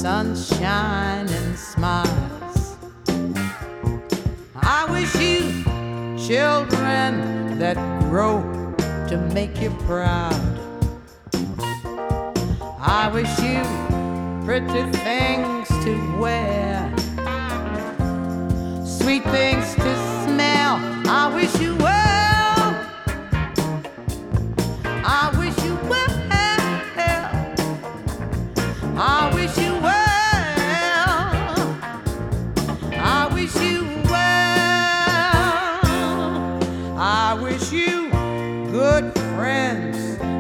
sunshine and smiles. I wish you children that grow to make you proud. I wish you pretty things to wear, sweet things to